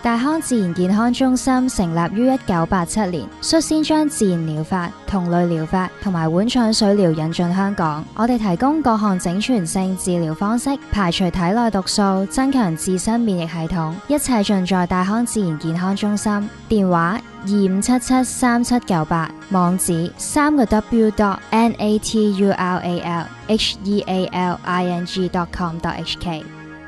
大康自然健康中心成立於1987年，率先將自然療法、同類療法同埋碗腸水療引進香港。我哋提供各項整全性治療方式，排除體內毒素，增強自身免疫系統，一切盡在大康自然健康中心。電話25773798，網址3w.naturalhealing.com.hk。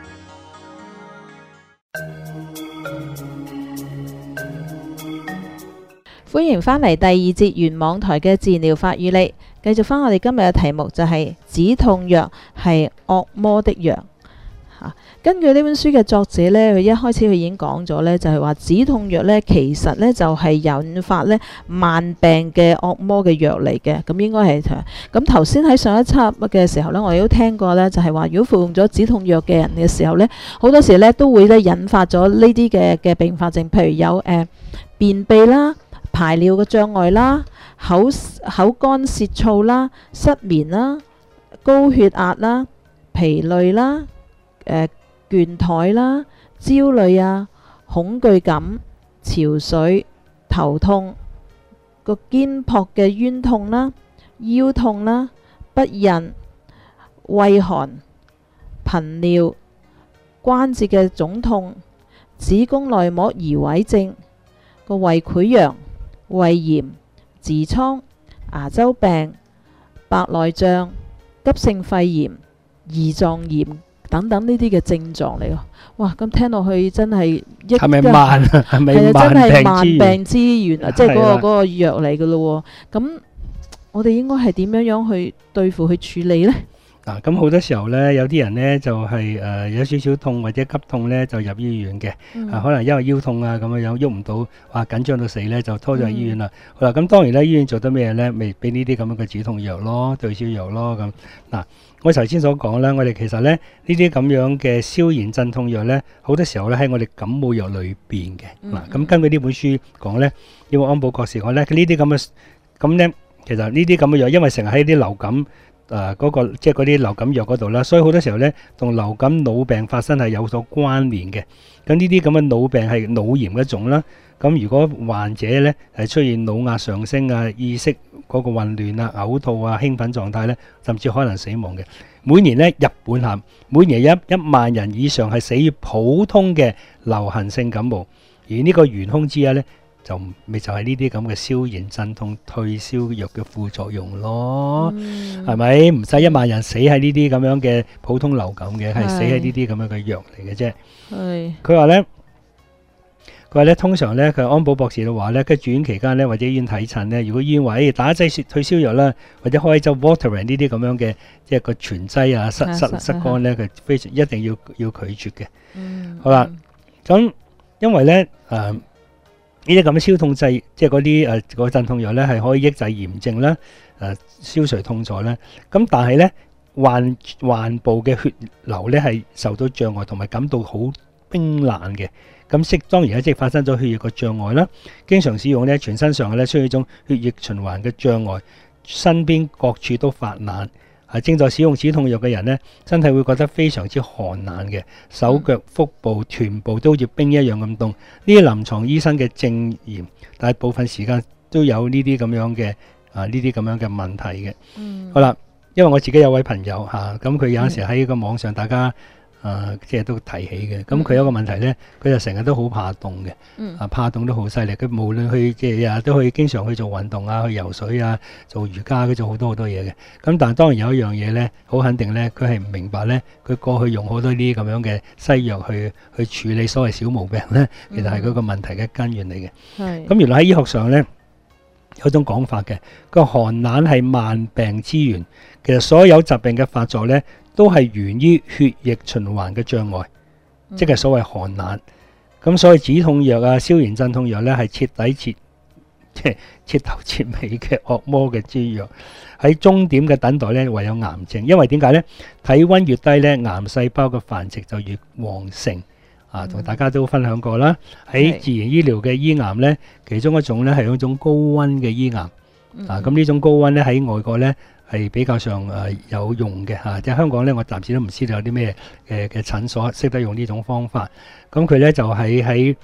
歡迎返嚟第二節原網台嘅自然療法與你，繼續返我哋今日嘅題目就係止痛藥係惡魔的藥。根據呢本書嘅作者呢，佢一開始佢已經講咗呢，就係話止痛藥呢其實呢就係引發呢萬病嘅惡魔嘅藥嚟嘅。咁應該係咁頭先喺上一輯嘅時候呢，我哋都聽過呢，就係話如果服用咗止痛藥嘅人嘅時候呢，好多時呢都會呢引發咗呢啲嘅併發症，譬如有便秘啦、排尿嘅障礙啦、口乾舌燥啦、失眠啦、高血壓啦、疲累啦、倦怠啦、焦慮啊、恐懼感、憔悴、頭痛、個肩膊嘅冤痛啦、腰痛啦、不孕、畏寒、頻尿、關節嘅腫痛、子宮內膜移位症、個胃潰瘍、胃炎、痔瘡、牙周病、白內障、急性肺炎、胰臟炎等等呢啲嘅症狀嚟㗎。哇！咁聽落去真係係咪萬病之源啊？即係嗰個藥嚟㗎咯喎。咁我哋應該係點樣去對付去處理呢？ 嗱，咁好多時候呢，有啲人呢就係有少少痛或者急痛呢，就入醫院嘅。可能因為腰痛啊咁樣喐唔到，哇緊張到死呢，就拖咗去醫院啦。好啦，咁當然呢，醫院做得咩呢？咪俾呢啲咁樣嘅止痛藥咯、退燒藥咯咁。嗱，我頭先所講啦，我哋其實呢，呢啲咁樣嘅消炎鎮痛藥呢，好多時候呢喺我哋感冒藥裏邊嘅。嗱，咁根據呢本書講呢，要安保博士講呢，呢啲咁嘅咁呢，其實呢啲咁嘅藥，因為成日喺啲流感。即係嗰啲流感藥嗰度啦，所以好多時候呢，同流感腦病發生係有所關聯嘅。咁呢啲咁嘅腦病係腦炎一種啦。咁如果患者呢係出現腦壓上升啊、意識嗰個混亂啊、嘔吐啊、興奮狀態呢，甚至可能死亡嘅。每年呢，日本每年有一萬人以上係死於普通嘅流行性感冒，而呢個元兇之一呢，就係呢啲咁嘅消炎鎮痛退燒藥嘅副作用咯，係咪？唔使一萬人死喺呢啲咁樣嘅普通流感嘅，係死喺呢啲咁樣嘅藥嚟嘅啫。佢話呢，通常呢，佢安保博士就話呢，跟住院期間呢，或者醫院睇診呢，如果醫院話打劑退燒藥啦，或者開劑 Voltaren 呢啲咁樣嘅，即係個全劑啊，塞乾呢，佢非常一定要拒絕嘅。好啦，咁因為呢。呢啲咁嘅消痛劑，即係嗰啲個鎮痛藥咧，係可以抑制炎症啦，消除痛楚啦。咁但係咧，患部嘅血流咧係受到障礙，同埋感到好冰冷嘅。咁當然咧，即係發生咗血液個障礙啦。經常使用咧，全身上咧出現一種血液循環嘅障礙，身邊各處都發冷。正在使用止痛藥嘅人呢，身體會覺得非常之寒冷嘅，手腳、腹部、臀部都好似冰一樣咁凍。呢啲臨床醫生嘅證言，大部分時間都有呢啲咁樣嘅問題嘅。好啦，因為我自己有位朋友咁佢有陣時喺個網上大家。即係都提起嘅，咁佢有個問題呢，佢就成日都好怕凍嘅，怕凍都好犀利。佢無論去即係日日都去，經常去做運動啊，去游水啊，做瑜伽，佢做好多好多嘢嘅。咁但係當然有一樣嘢呢，好肯定呢，佢係唔明白呢。佢過去用好多呢啲咁樣嘅西藥去處理所謂小毛病呢，其實係嗰個問題嘅根源嚟嘅。咁原來喺醫學上呢，有種講法嘅，個寒冷係萬病之源。其實所有疾病嘅發作呢，都係源於血液循環嘅障礙，即係所謂寒冷。咁所以止痛藥啊、消炎鎮痛藥呢，係徹頭徹尾嘅惡魔嘅之藥。喺終點嘅等待呢，唯有癌症。因為點解呢？體温越低呢，癌細胞嘅繁殖就越旺盛。同大家都分享過啦。喺自然醫療嘅醫癌呢，其中一種呢係一種高温嘅醫癌。咁呢種高温呢，喺外國呢，係比較上有用嘅嚇，即係香港咧，我暫時都唔知道有啲咩嘅診所識得用呢種方法。咁佢咧就喺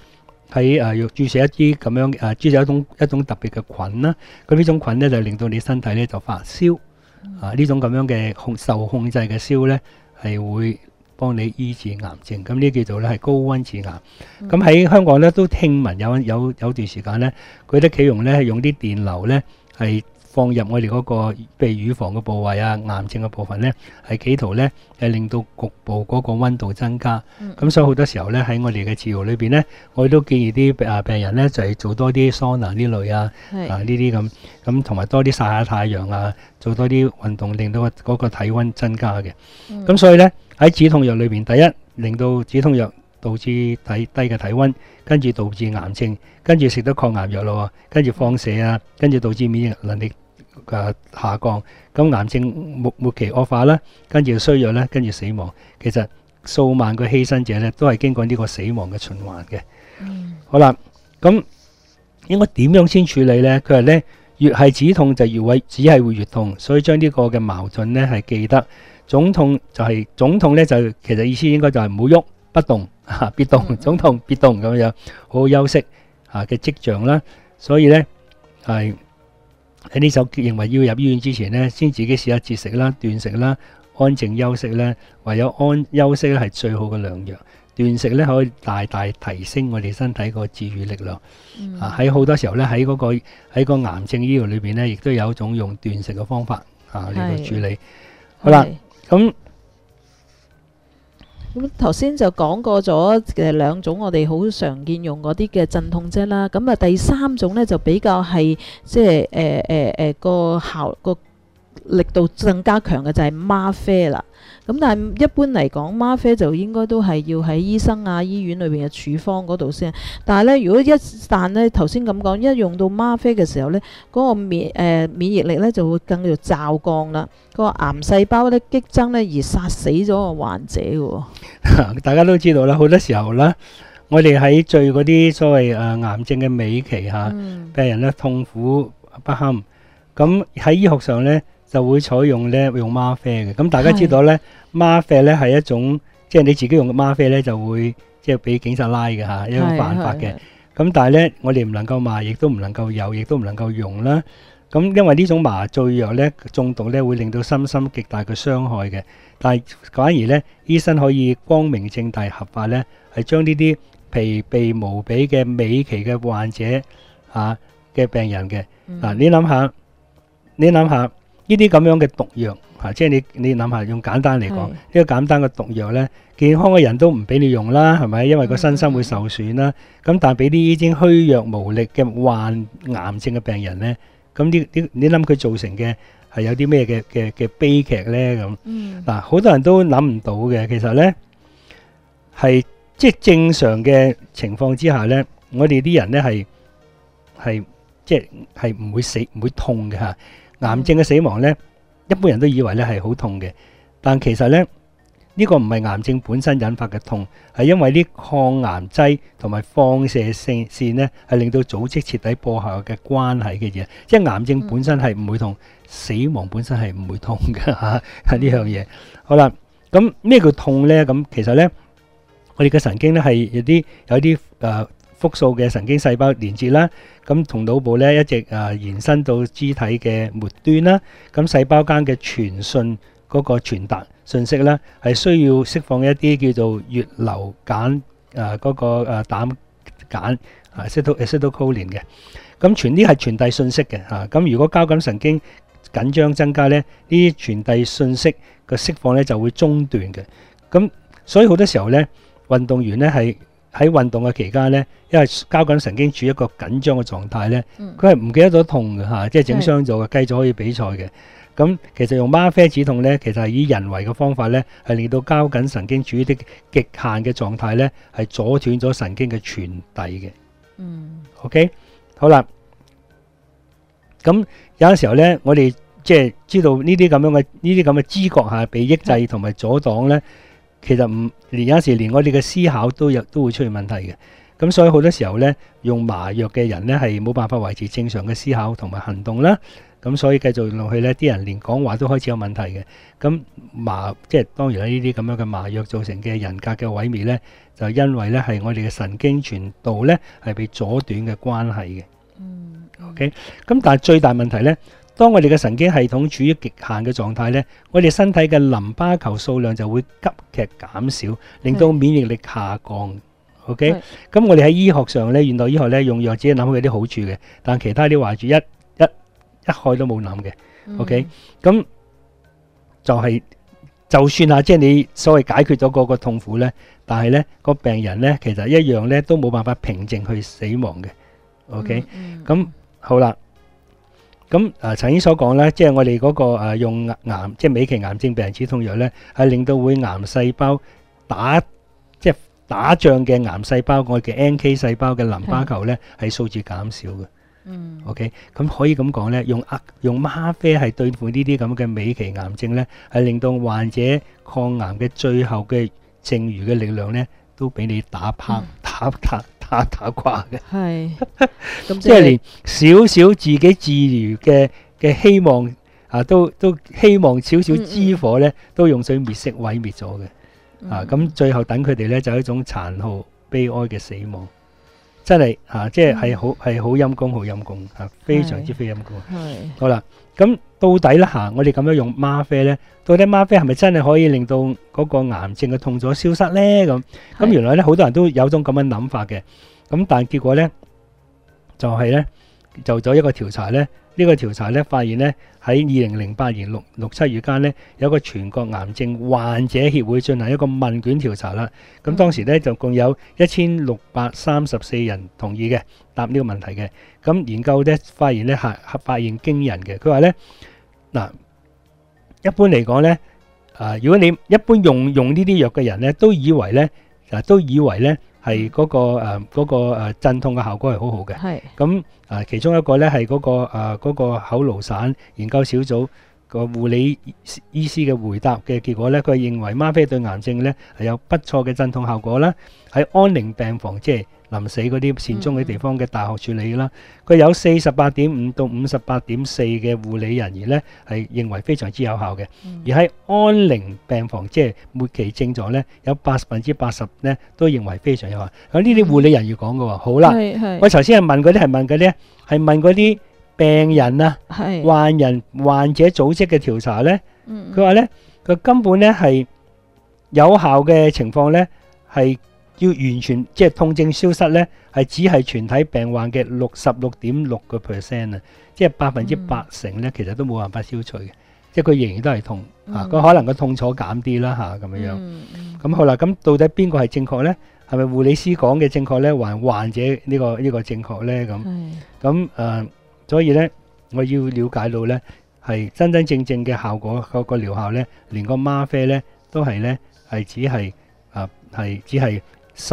要注射一啲咁樣注射一種特別嘅菌啦。咁呢種菌咧就令到你身體咧就發燒。呢種咁樣嘅受控制嘅燒咧係會幫你醫治癌症。咁呢叫做咧係高溫治癌。咁喺香港咧都聽聞有段時間咧，佢啲企用咧係用啲電流咧係放入我哋嗰個譬如乳房嘅部位啊、癌症嘅部分咧，係企圖咧係令到局部嗰個溫度增加。咁所以好多時候咧喺我哋嘅治療裏邊咧，我哋都建議啲病人咧就係做多啲桑拿呢類呢啲咁同埋多啲曬下太陽啊，做多啲運動，令到嗰個體溫增加嘅。咁所以咧喺止痛藥裏邊，第一令到止痛藥導致低嘅體溫，跟住導致癌症，跟住食得抗癌藥咯，跟住放射啊，跟住導致免疫能力下降，咁癌症末期惡化啦，跟住衰弱咧，跟住死亡。其實數萬個犧牲者咧都係經過呢個死亡嘅循環嘅。好啦，咁應該點樣先處理咧？佢話咧越係止痛就只係會越痛，所以將呢個嘅矛盾咧係記得。總痛咧就其實意思應該就係唔好喐不動別動，總痛別動咁樣，好好休息嘅跡象啦。所以咧係喺呢首認為要入醫院之前咧，先自己試下節食啦、斷食啦、安靜休息咧。唯有休息咧係最好嘅良藥，斷食咧可以大大提升我哋身體個治愈力量。喺好多時候咧喺個癌症醫療裏邊咧，亦都有一種用斷食嘅方法嚟到處理。好啦，咁頭先就講過咗兩種我哋好常見用嗰啲嘅鎮痛劑啦。咁啊第三種咧就比較係即係個力度更加強嘅就係嗎啡啦。咁但係一般嚟講，嗎啡就應該都係要喺醫生啊、醫院裏邊嘅處方嗰度先。但係咧，如果一旦咧頭先咁講，一用到嗎啡嘅時候咧，嗰個免疫力咧就會更加驟降啦。個癌細胞咧激增咧而殺死咗個患者嘅。 大家都知道啦，好多時候啦，我哋喺最嗰啲所謂癌症嘅尾期病人咧痛苦不堪，咁喺醫學上咧就會採用嗎啡嘅。咁大家知道咧，嗎啡咧係一種即係你自己用嘅嗎啡咧就會即係俾警察拉嘅一種犯法嘅。咁但係咧我哋唔能夠賣，亦都唔能夠有，亦都唔能夠用啦。咁因為呢種麻醉藥咧中毒咧會令到身心極大嘅傷害嘅，但係反而咧醫生可以光明正大合法咧係將呢啲疲憊無比嘅尾期嘅患者嘅病人嘅你諗下呢啲咁樣嘅毒藥即係你諗下用簡單嚟講呢個簡單嘅毒藥咧，健康嘅人都唔俾你用啦，係咪？因為個身心會受損啦。咁但係俾啲已經虛弱無力嘅患癌症嘅病人咧，咁你諗佢造成嘅係有啲咩嘅悲劇咧？咁好多人都諗唔到嘅。其實咧係即係正常嘅情況之下咧，我哋啲人咧係即係唔會死唔會痛嘅嚇。癌症嘅死亡咧，一般人都以為咧係好痛嘅，但其實咧呢個唔係癌症本身引發嘅痛，係因為啲抗癌劑同埋放射線咧係令到組織徹底破壞嘅關係嘅嘢。即係癌症本身係唔會痛，死亡本身係唔會痛嘅嚇，係呢樣嘢。好啦，咁咩叫痛咧？咁其實咧，我哋嘅神經咧係有啲複數嘅神經細胞連接啦，咁同腦部咧一直延伸到肢體嘅末端啦。咁細胞間嘅傳訊嗰個傳達信息咧，係需要釋放一啲叫做乙硫鹼嗰個膽鹼acetylcholine嘅。咁呢係傳遞信息嘅嚇。咁如果交感神經緊張增加咧，呢啲傳遞信息嘅釋放咧就會中斷嘅。咁所以好多時候咧，運動員咧係喺運動嘅期間咧，因為交感神經處於一個緊張嘅狀態咧，佢係唔記得咗痛嘅嚇，即係整傷咗嘅，繼續可以比賽嘅。咁其實用嗎啡止痛咧，其實係以人為嘅方法咧，係令到交感神經處於啲極限嘅狀態咧，係阻斷咗神經嘅傳遞嘅。OK， 好啦。咁有陣時候咧，我哋即係知道呢啲咁嘅知覺下被抑制同埋阻擋咧。其實有時連我哋嘅思考都會出現問題嘅。咁所以好多時候咧，用麻藥嘅人咧係冇辦法維持正常嘅思考同埋行動啦。 咁所以繼續落去咧，啲人連講話都開始有問題嘅。咁即係當然啦，呢啲咁樣嘅麻藥造成嘅人格嘅毀滅咧，就因為咧係我哋嘅神經傳導咧係被阻斷嘅關係嘅。OK， 咁但係最大問題咧，當我哋嘅神經系統處於極限嘅狀態咧，我哋身體嘅淋巴球數量就會急劇減少，令到免疫力下降。OK，咁我哋喺醫學上咧，現代醫學咧用藥只係諗佢啲好處嘅，但其他啲壞處一概都冇諗嘅。OK，咁就係就算啊，即係你所謂解決咗嗰個痛苦咧，但係咧個病人咧其實一樣咧都冇辦法平靜去死亡嘅。OK，咁好啦。咁曾經所講咧，即係我哋嗰個用癌即係末期癌症病人止痛藥咧，係令到會癌細胞打仗嘅癌細胞，我哋嘅 NK 細胞嘅淋巴球咧係數字減少嘅。OK， 咁可以咁講咧，用嗎啡係對付呢啲咁嘅末期癌症咧，係令到患者抗癌嘅最後嘅剩餘嘅力量咧，都俾你打垮嘅。係，即係連少少自己治療嘅希望都希望少少支火咧，都用水滅色毀滅咗嘅。咁最後等佢哋咧就係一種殘酷悲哀嘅死亡，真係即係好陰公，好陰公非常之非陰公。好啦，咁到底咧我哋咁樣用嗎啡咧，到底嗎啡係咪真係可以令到嗰個癌症嘅痛楚消失咧？咁原來咧好多人都有種咁樣諗法嘅，咁但係結果咧就係咧就做咗一個調查咧。呢個調查咧發現咧喺2008年6、7月間咧有一個全國癌症患者協會進行一個問卷調查啦。咁當時咧就共有1634人同意嘅答呢個問題嘅。咁研究咧發現咧發現驚人嘅。佢話咧嗱，一般嚟講咧如果你一般用呢啲藥嘅人咧都以為咧係嗰個鎮痛嘅效果係好好嘅。係咁其中一個咧係嗰個口盧省研究小組個護理醫師嘅回答嘅結果咧，佢認為嗎啡對癌症咧係有不錯嘅鎮痛效果啦。喺安寧病房即係臨死嗰啲善終嘅地方嘅大學處理啦，佢有48.5到58.4嘅護理人員咧係認為非常之有效嘅。而喺安寧病房即係末期症狀咧，有80%咧都認為非常有效。咁呢啲護理人員講嘅喎，好啦，我頭先係問嗰啲病人啊，患者組織嘅調查咧，佢話咧佢根本咧係有效嘅情況咧係。要完全即係痛症消失咧，係只係全體病患嘅66.6%啊，即係80%咧，其實都冇辦法消除嘅，即係佢仍然都係痛佢可能個痛楚減啲啦咁樣樣。咁好啦，咁到底邊個係正確咧？係咪護理師講嘅正確咧，還患者呢個正確咧？咁所以咧，我要了解到咧，係真真正正嘅效果個療效咧，連個嗎啡咧都係咧係只係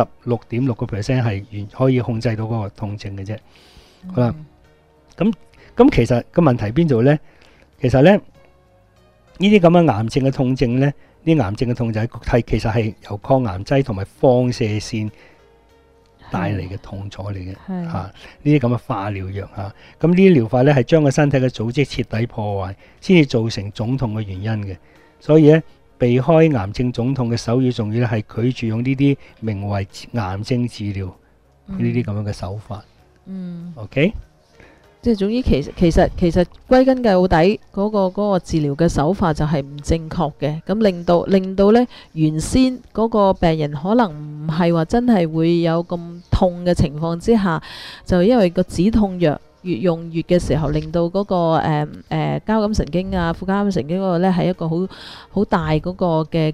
16.6% 係可以控制到嗰個痛症嘅啫。好啦，咁其實個問題邊度咧？其實咧呢啲咁嘅癌症嘅痛症咧，啲癌症嘅痛就係其實係由抗癌劑同埋放射線帶嚟嘅痛楚嚟嘅呢啲咁嘅化療藥咁呢啲療法咧係將個身體嘅組織徹底破壞，先至造成腫痛嘅原因嘅。所以咧，避開癌症腫痛嘅首要重要咧，係拒絕用呢啲名為癌症治療呢啲咁樣嘅手法。OK， 即係總之其實歸根究底嗰個治療嘅手法就係唔正確嘅，咁令到咧原先嗰個病人可能唔係話真係會有咁痛嘅情況之下，就因為個止痛藥越用越嘅時候，令到嗰個交感神經啊、副交感神經嗰個咧係一個好大嗰個嘅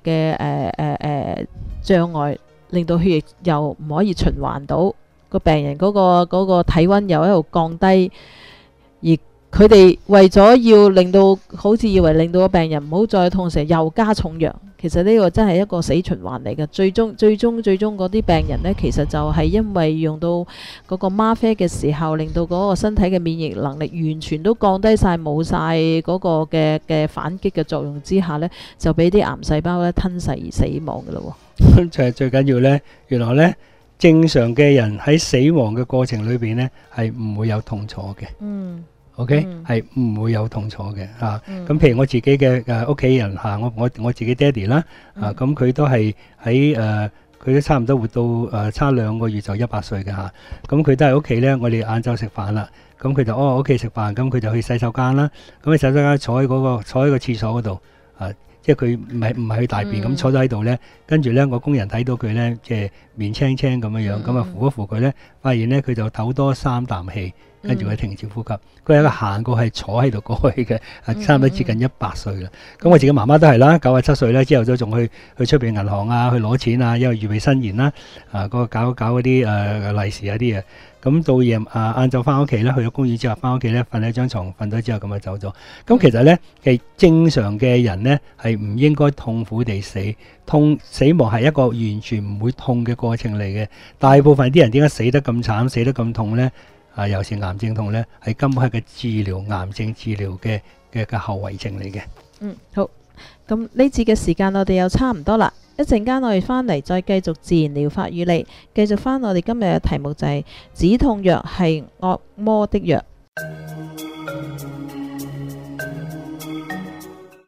障礙，令到血液又唔可以循環到，個病人嗰個體溫又喺度降低，而佢哋為咗要令到好似以為令到個病人唔好再痛時，又加重藥。其實呢個真係一個死循環嚟嘅。最終嗰啲病人呢，其實就係因為用到嗰個嗎啡嘅時候，令到嗰個身體嘅免疫能力完全都降低晒，冇晒嗰個嘅反擊嘅作用之下呢，就俾啲癌細胞咧吞噬而死亡噶咯。 就係最緊要呢，原來呢正常嘅人喺死亡嘅過程裏邊呢，係唔會有痛楚嘅。 OK 係唔會有痛楚嘅嚇。咁譬如我自己嘅屋企人嚇，我自己爹哋啦，咁佢都係喺佢都差唔多活到差2個月就100歲嘅嚇。咁佢都係屋企咧，我哋晏晝食飯啦，咁佢就屋企食飯，咁佢就去洗手間啦。咁喺洗手間坐喺個廁所嗰度即係佢唔係去大便咁坐咗喺度咧，跟住咧我工人睇到佢咧，即係面青青咁樣樣，咁啊扶一扶佢咧，發現咧佢就唞多3啖氣，跟住佢停止呼吸。佢係一個行過係坐喺度過去嘅，差唔多接近100歲啦。咁我自己媽媽都係啦，97歲咧，之後都仲去出邊銀行啊，去攞錢啊，因為預備新年啦，嗰搞嗰啲利是啊啲嘢。咁到晏晝翻屋企咧，去咗公園之後翻屋企咧，瞓喺張床瞓咗之後咁就走咗。咁其實咧，係正常嘅人咧係唔應該痛苦地死。死亡係一個完全唔會痛嘅過程嚟嘅。大部分啲人點解死得咁慘、死得咁痛咧？尤其是癌症痛咧，係根本係個癌症治療嘅後遺症嚟嘅。 好。咁呢節嘅時間我哋又差唔多啦。一陣間我哋翻嚟再繼續自然療法與你，繼續翻我哋今日嘅題目就係止痛藥係惡魔的藥。